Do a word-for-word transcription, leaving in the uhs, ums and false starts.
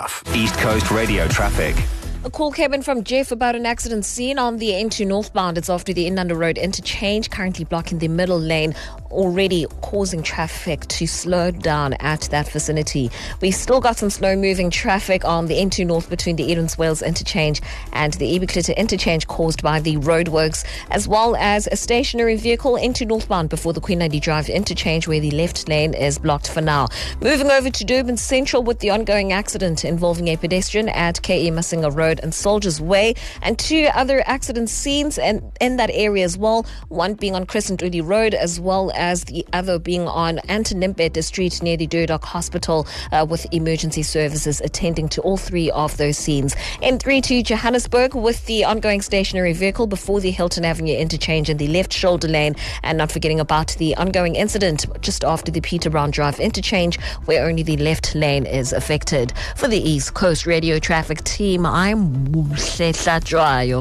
half. East Coast Radio traffic. A call came in from Jeff about an accident seen on the N two northbound. It's after the Inanda Road interchange, currently blocking the middle lane, already causing traffic to slow down at that vicinity. We still got some slow-moving traffic on the N two north between the Edens Wales interchange and the Ebiklitter interchange caused by the roadworks, as well as a stationary vehicle N two northbound before the Queen Nadi Drive interchange where the left lane is blocked for now. Moving over to Durban Central with the ongoing accident involving a pedestrian at K E Masinga Road and Soldiers Way, and two other accident scenes and in that area as well, one being on Crescent Uli Road as well as the other being on Antonimpete Street near the Durdok Hospital, uh, with emergency services attending to all three of those scenes. N three to Johannesburg with the ongoing stationary vehicle before the Hilton Avenue interchange in the left shoulder lane, and not forgetting about the ongoing incident just after the Peter Brown Drive interchange where only the left lane is affected. For the East Coast Radio Traffic Team, I'm Sehla Jwayo.